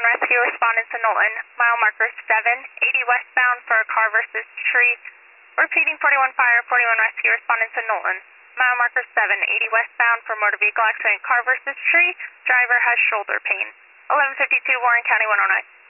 41 Rescue responding to Knowlton. Mile marker 780 westbound for a car versus tree. Repeating 41 Fire, 41 Rescue responding to Knowlton. Mile marker 780 westbound for motor vehicle accident, car versus tree. Driver has shoulder pain. 1152 Warren County 109.